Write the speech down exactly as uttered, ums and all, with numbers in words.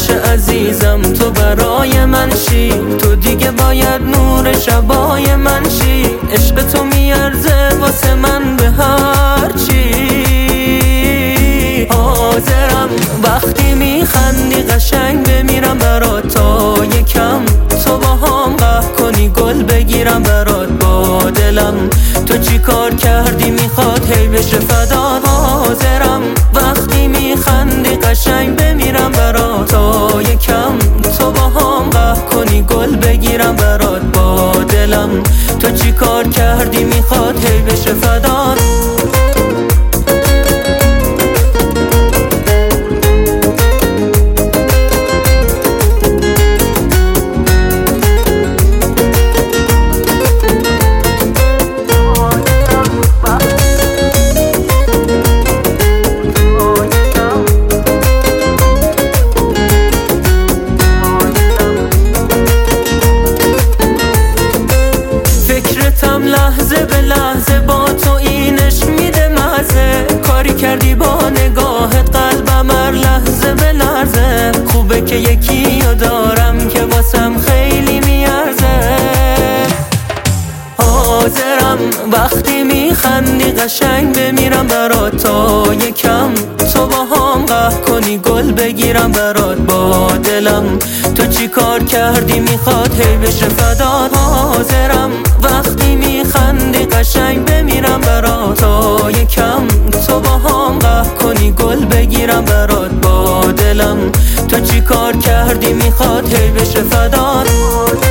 باشه عزیزم تو برای من شی، تو دیگه باید نور شبای من شی. عشق تو میارزه واسه من به هر چی. حاضرم وقتی میخندی قشنگ بمیرم برات، تا یکم تو با هم قهر کنی گل بگیرم برات با دلم. تو چی کار کردی میخواد هی بشه فدات. حاضرم وقتی میخندی قشنگ بمیرم برات، تا یکم تو با هم قهر کنی گل بگیرم برات با دلم. تو چی کار کردی میخواد هی بشه فدات. لحظه به لحظه با تو اینش میده مزه، کاری کردی با نگاه قلبم هر لحظه به لحظه. خوبه که یکی رو دارم که واسم خیلی میارزه. حاضرم وقتی میخندی قشنگ بمیرم برات، تا یکم تو با هم قهر کنی گل بگیرم برات با دلم. تو چی کار کردی میخواد هی بشه فدات. حاضرم وقتی میخندی قشنگ بمیرم برات، تا یکم تو با هم قهر کنی گل بگیرم برات با دلم. تو چی کار کردی میخواد هی بشه فدات.